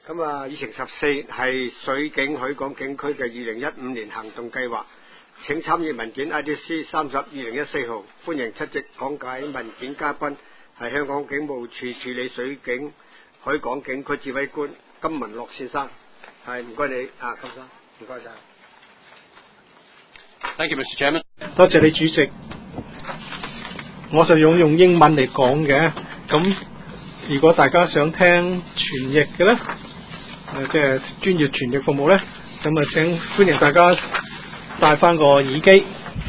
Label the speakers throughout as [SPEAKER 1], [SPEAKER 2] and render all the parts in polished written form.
[SPEAKER 1] 咁啊，議程14係水警海港警區嘅2015年行動計劃，請參閱文件 IDC 30/2014號。歡迎出席講解文件嘉賓係香港警務處處理水警海港警區指揮官金文樂先生。係，唔該你啊，金生，唔該晒。
[SPEAKER 2] Thank you, Mr. Chairman.
[SPEAKER 3] 多謝你主席。我就用英文嚟講嘅，咁如果大家想聽傳譯嘅咧，即係專業傳譯服務咧，咁啊請歡迎大家帶翻個耳機。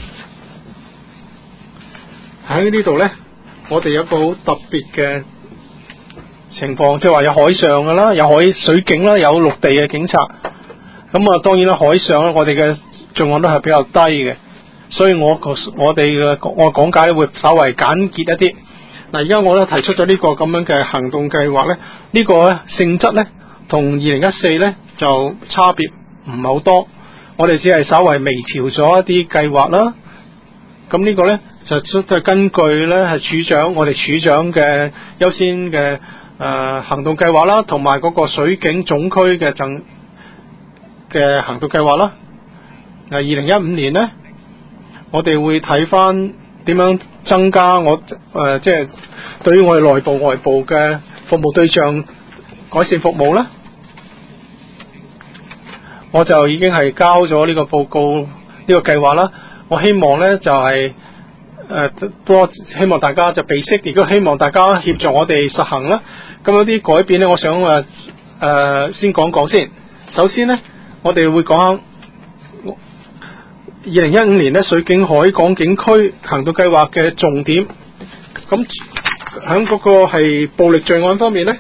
[SPEAKER 3] 喺呢度咧，我哋有個好特別嘅情況，即係話有海上嘅啦，有海水警啦，有陸地嘅警察。咁啊，當然啦，海上咧，我哋嘅罪案都係比較低嘅，所以我哋嘅講解會稍為簡潔一啲。嗱，而家我咧提出咗呢個咁樣嘅行動計劃咧，呢個咧性質咧同2014咧就差別唔係好多，我哋只係稍為微調咗一啲計劃啦。咁呢個咧就都係根據咧係我哋處長嘅優先嘅行動計劃啦，同埋嗰個水警總區嘅行動計劃啦。2015年咧，我哋會睇翻點樣增加即係對於我哋內部外部嘅服務對象改善服務啦。我就已經係交咗呢個報告呢個計劃啦。我希望咧就係希望大家就備悉，亦都希望大家協助我哋實行啦。咁有啲改變咧，我想先講先。首先咧，我哋會講下2015年咧水警海港警區行動計劃嘅重點。咁喺嗰個係暴力罪案方面咧，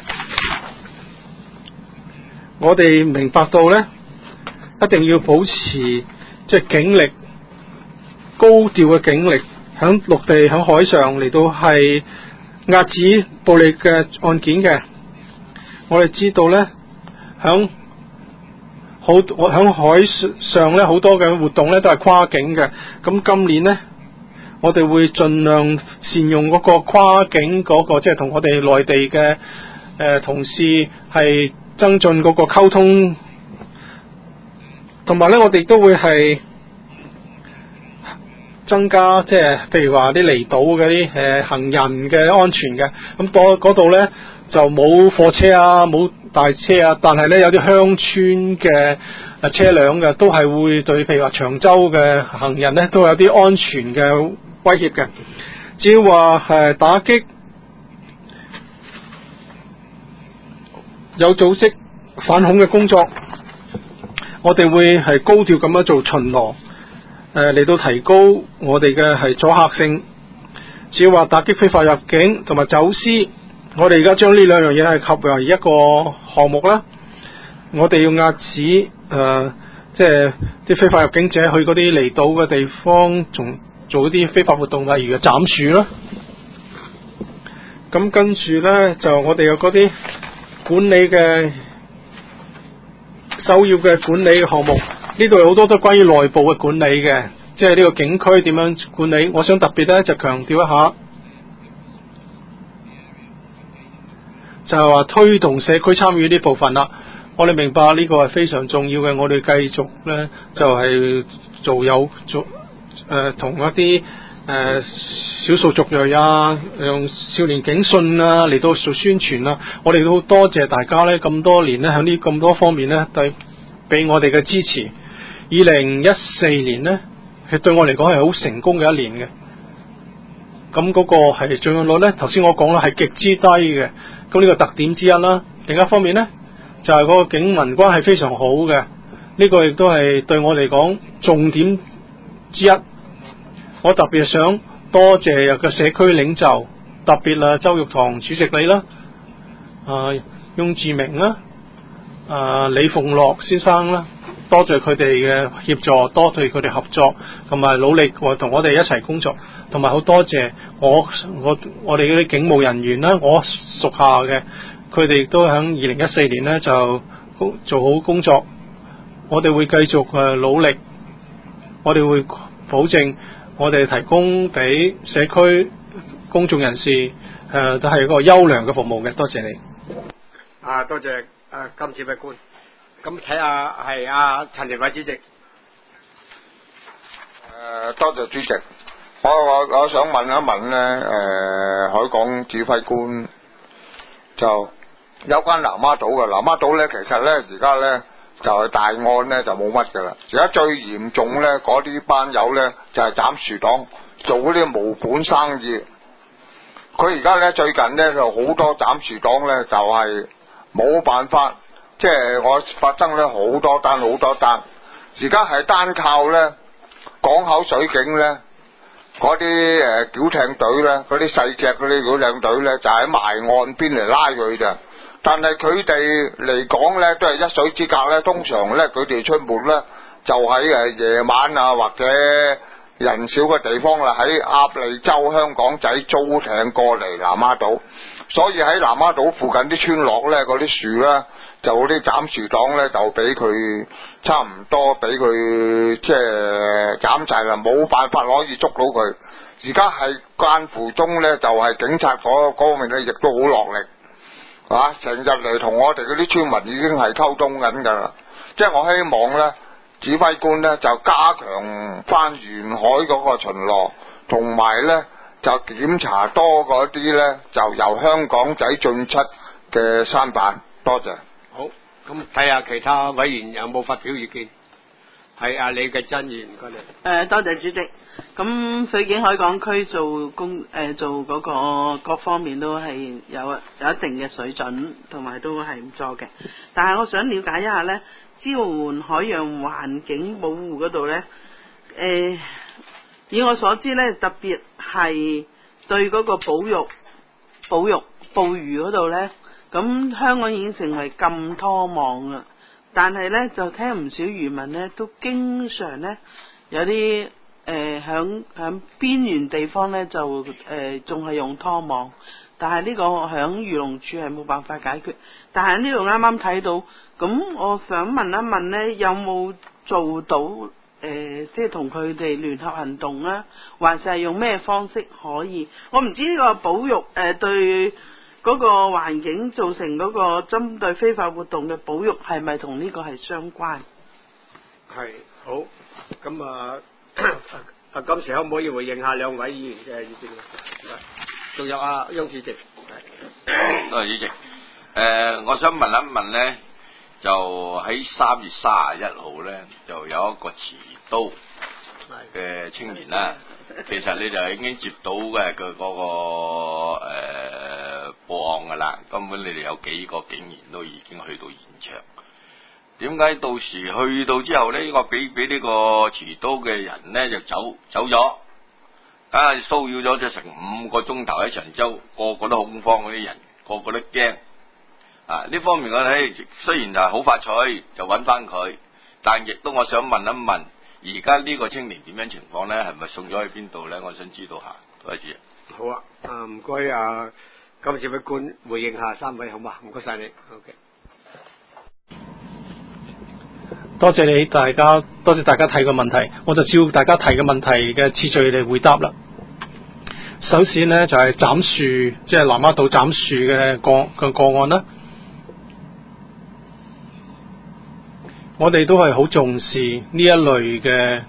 [SPEAKER 3] 我哋明白到咧，一定要保持即係警力高調嘅警力，喺陸地喺海上嚟到係遏止暴力嘅案件嘅。我哋知道咧，喺海上咧好多嘅活動咧都係跨境嘅。咁今年咧，我哋會盡量善用嗰個跨境嗰個，即係同我哋內地嘅同事係增進嗰個溝通，同埋咧我哋都會係增加即係譬如話啲離島嗰啲行人嘅安全嘅。咁嗰度咧就冇貨車啊，冇大車啊，但係咧有啲鄉村嘅車輛嘅都係會對譬如話長洲嘅行人咧都有啲安全嘅威脅嘅。只要話打擊有組織反恐嘅工作，我哋會係高調咁樣做巡邏，嚟到提高我哋嘅係阻嚇性。只要話打擊非法入境同埋走私，我哋而家將呢兩樣嘢係合為一個項目啦。我哋要遏止即係啲非法入境者去嗰啲離島嘅地方，做一啲非法活動，例如斬樹啦。咁跟住咧，就我哋有嗰啲管理嘅首要嘅管理項目，呢度有好多都關於內部嘅管理嘅，即係呢個警區點樣管理。我想特別咧就強調一下，就係話推動社區參與呢部分啦。我哋明白呢個係非常重要嘅，我哋繼續咧就係同一啲少數族裔啊，用少年警訊啊嚟到做宣傳啊。我哋都好多謝大家咧咁多年咧喺呢咁多方面咧俾我哋嘅支持。2014年咧係對我嚟講係好成功嘅一年嘅。咁嗰個係罪案率咧，頭先我講啦係極之低嘅。咁呢個特點之一啦。另一方面咧就係嗰個警民關係非常好嘅。呢個亦都係對我嚟講重點之一。我特別想多謝個社區領袖，特別周玉堂主席你啦，翁志明啦，李鳳樂先生啦，多謝佢哋嘅協助，多謝佢哋合作同埋努力同我哋一齊工作，同埋好多謝我哋嗰啲警務人員啦，我屬下嘅，佢哋都喺2014年咧就做好工作。我哋會繼續努力，我哋會保證我哋提供俾社區公眾人士都係一個優良嘅服務嘅。多謝你。
[SPEAKER 1] 多謝今次嘅官，咁睇下係阿陳年偉主席。
[SPEAKER 2] 多謝主席。我想問一問咧，海港指揮官就有關南丫島嘅。南丫島咧，其實咧而家咧就係大案咧就冇乜噶啦。而家最嚴重咧，嗰啲班友咧就係斬樹黨做嗰啲無本生意。佢而家咧最近咧就好多斬樹黨咧就係冇辦法，即係我發生咧好多單。而家係單靠咧港口水警咧嗰啲繳艇隊咧，嗰啲細隻嗰啲繳艇隊咧就喺埋岸邊嚟拉佢咋。但係佢哋嚟講咧都係一水之隔咧，通常咧佢哋出沒咧就喺夜晚啊或者人少嘅地方啦，喺鴨脷洲香港仔租艇過嚟南丫島，所以喺南丫島附近啲村落咧嗰啲樹咧就嗰啲斬樹黨咧就俾佢差唔多俾佢即係斬晒啦，冇辦法可以捉到佢。而家係間乎中咧就係警察嗰方面咧亦都好落力，成日嚟同我哋嗰啲村民已經係溝通緊噶啦。即係我希望咧指揮官咧就加強翻沿海嗰個巡邏，同埋咧就檢查多嗰啲咧就由香港仔進出嘅舢板。多謝。
[SPEAKER 1] 好，咁睇下其他委員有冇發表意見。係阿李繼珍議員，唔該你。
[SPEAKER 4] 多謝主席。咁水警海港區做嗰個各方面都係有一定嘅水準，同埋都係唔錯嘅。但係我想了解一下呢，支援海洋環境保護嗰度呢，以我所知呢，特別係對嗰個捕魚嗰度呢，咁香港已經成為禁拖網啦。但係呢，就聽唔少漁民呢都經常呢有啲響邊緣地方呢就仲係用拖網，但係呢個響漁農處係冇辦法解決。但係呢度啱啱睇到，咁我想問一問呢，有冇做到即係同佢哋聯合行動啊？還是係用咩方式可以？我唔知呢個保育對嗰個環境造成嗰個針對非法活動嘅保育係咪同呢個係相關？
[SPEAKER 1] 係好，咁今時可唔可以回應下兩位議員嘅意見？仲有阿翁主席。
[SPEAKER 5] 主席，我想問一問咧，就喺3月31號咧，就有一個持刀嘅青年啦。其實你就已經接到嘅佢嗰個報案噶啦，根本你哋有幾個警員都已經去到現場。點解到時去到之後呢，呢個俾呢個持刀嘅人呢就走咗，梗係騷擾咗成5個鐘頭喺長洲，個個都恐慌，嗰啲人個個都驚。呢方面我睇雖然就係好快脆就揾翻佢，但亦都我想問一問。而家呢個青年點樣情況呢？係咪送咗去邊度呢？我想知道下。多謝。
[SPEAKER 1] 好啊，唔該今次嘅官回應下3位好嘛？唔該晒你。OK。
[SPEAKER 3] 多謝你大家，多謝大家提個問題，我就照大家提嘅問題嘅次序嚟回答啦。首先呢，就係斬樹，即係南丫島斬樹嘅個案啦。我哋都係好重視呢一類嘅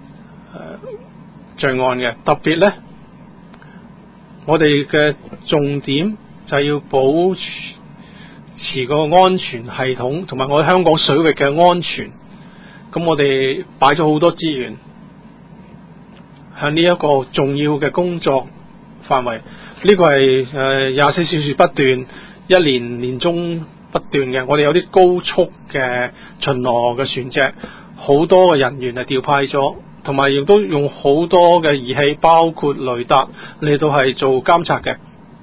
[SPEAKER 3] 罪案嘅，特別呢，我哋嘅重點就係要保持個安全系統，同埋我哋香港水域嘅安全。咁我哋擺咗好多資源喺呢一個重要嘅工作範圍，呢個係24小時不斷，一年中不斷嘅。我哋有啲高速嘅巡邏嘅船隻，好多嘅人員係調派咗，同埋亦都用好多嘅儀器，包括雷達嚟到係做監察嘅。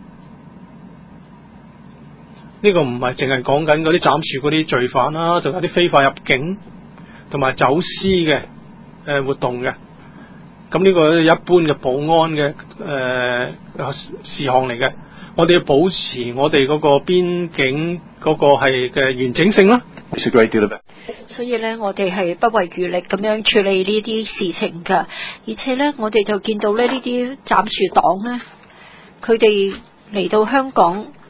[SPEAKER 3] 呢個唔係淨係講緊嗰啲斬樹嗰啲罪犯啦，仲有啲非法入境同埋走私嘅活動嘅。咁呢個一般嘅保安嘅事項嚟嘅。我哋要保持我哋嗰個邊境嗰個係嘅完整性啦。
[SPEAKER 6] 所以呢，我哋係不遺餘力咁樣處理呢啲事情噶。而且呢，我哋就見到呢啲斬樹黨呢，佢哋嚟到香港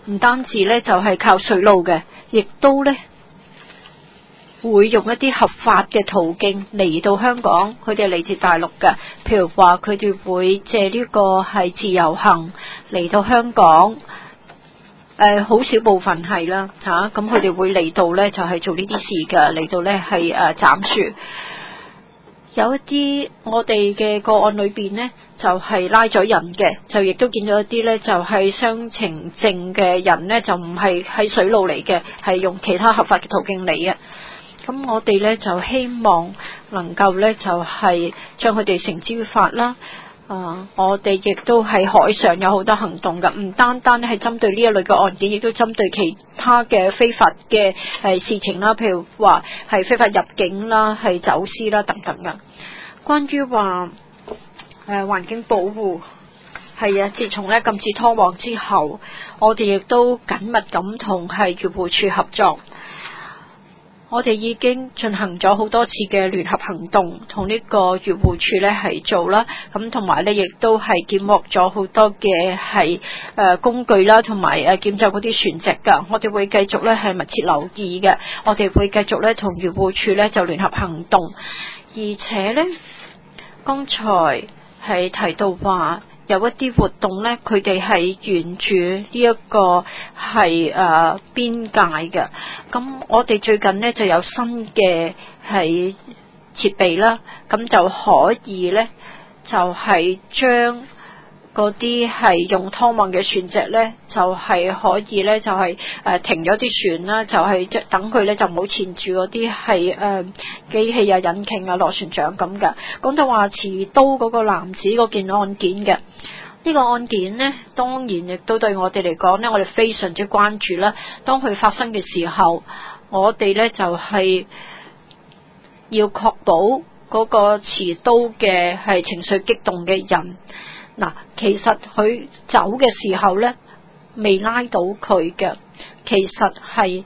[SPEAKER 6] 唔單止咧就係靠水路嘅，亦都咧會用一啲合法嘅途徑嚟到香港。佢哋嚟自大陸嘅，譬如話佢哋會借呢個係自由行嚟到香港。好少部分係啦嚇，咁佢哋會嚟到咧就係做呢啲事㗎，嚟到咧係斬樹。有一啲我哋嘅個案裏邊呢，就係拉咗人嘅，就亦都見到一啲呢，就係雙程證嘅人呢，就唔係喺水路嚟嘅，係用其他合法嘅途徑嚟嘅。咁我哋呢，就希望能夠呢，就係將佢哋繩之於法啦。我哋亦都喺海上有好多行動㗎，唔單單係針對呢一類嘅案件，亦都針對其他嘅非法嘅事情啦，譬如話係非法入境啦、係走私啦等等㗎。關於話環境保護，係啊，自從咧禁止拖網之後，我哋亦都緊密咁同係漁護署合作。我哋已經進行咗好多次嘅聯合行動，同呢個漁護署咧係做啦，咁同埋咧亦都係檢獲咗好多嘅係工具啦，同埋檢走嗰啲船隻噶。我哋會繼續咧係密切留意嘅，我哋會繼續咧同漁護署咧就聯合行動，而且咧剛才係提到話，有一啲活動呢，佢哋係沿住呢一個係邊界嘅。咁我哋最近呢就有新嘅係設備啦，咁就可以呢，就係將嗰啲係用拖網嘅船隻呢，就係可以呢，就係停咗啲船啦，就係等佢呢，就唔好纏住嗰啲係機器啊、引擎啊、螺旋槳咁嘅。講到話持刀嗰個男子嗰件案件嘅。呢個案件呢，當然亦都對我哋嚟講呢，我哋非常之關注啦。當佢發生嘅時候，我哋呢就係要確保嗰個持刀嘅係情緒激動嘅人。嗱，其實佢走嘅時候呢，未拉到佢嘅，其實係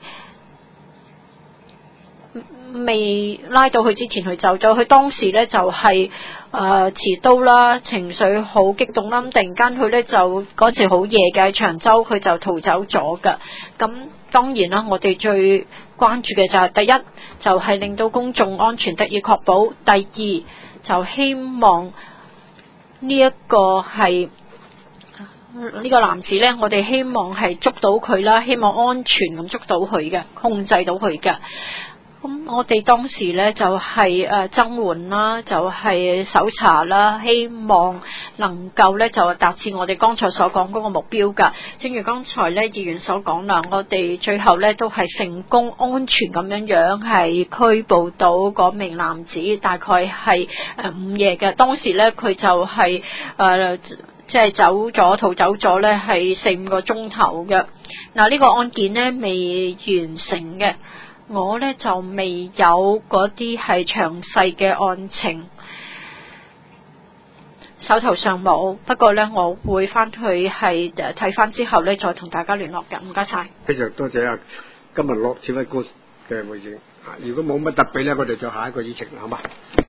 [SPEAKER 6] 未拉到佢之前佢走咗。佢當時呢就係持刀啦，情緒好激動啦，咁突然間佢呢就嗰時好夜嘅長洲，佢就逃走咗㗎。咁當然啦，我哋最關注嘅就係第一就係令到公眾安全得以確保，第二就希望呢一個係呢個男子呢，我哋希望係捉到佢啦，希望安全咁捉到佢嘅，控制到佢嘅。咁我哋當時呢就係增援啦，就係搜查啦，希望能夠呢就達至我哋剛才所講嗰個目標㗎。正如剛才呢議員所講啦，我哋最後呢都係成功安全咁樣係拘捕到嗰名男子，大概係午夜嘅。當時呢佢就係即係逃走咗呢係4-5個鐘頭嘅。嗱，呢個案件呢未完成嘅。我呢就未有嗰啲係詳細嘅案情，手頭上冇。不過呢，我會翻去係睇翻之後呢，再同大家聯絡嘅。唔該晒。
[SPEAKER 1] 非常多謝今日駱指揮官嘅回應。如果冇乜特別呢，我哋就下一個議程啦，好嘛？